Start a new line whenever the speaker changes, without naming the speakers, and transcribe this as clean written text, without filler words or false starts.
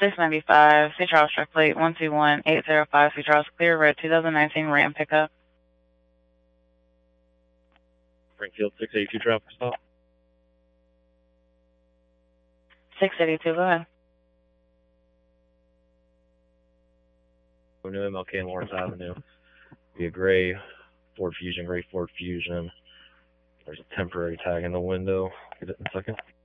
695, C. Charles, truck plate 121805, C. Charles, clear, red 2019 Ram pickup.
Springfield 682 traffic stop.
682, go ahead.
New MLK and Lawrence Avenue. Be a gray Ford Fusion, There's a temporary tag in the window. Get it in a second.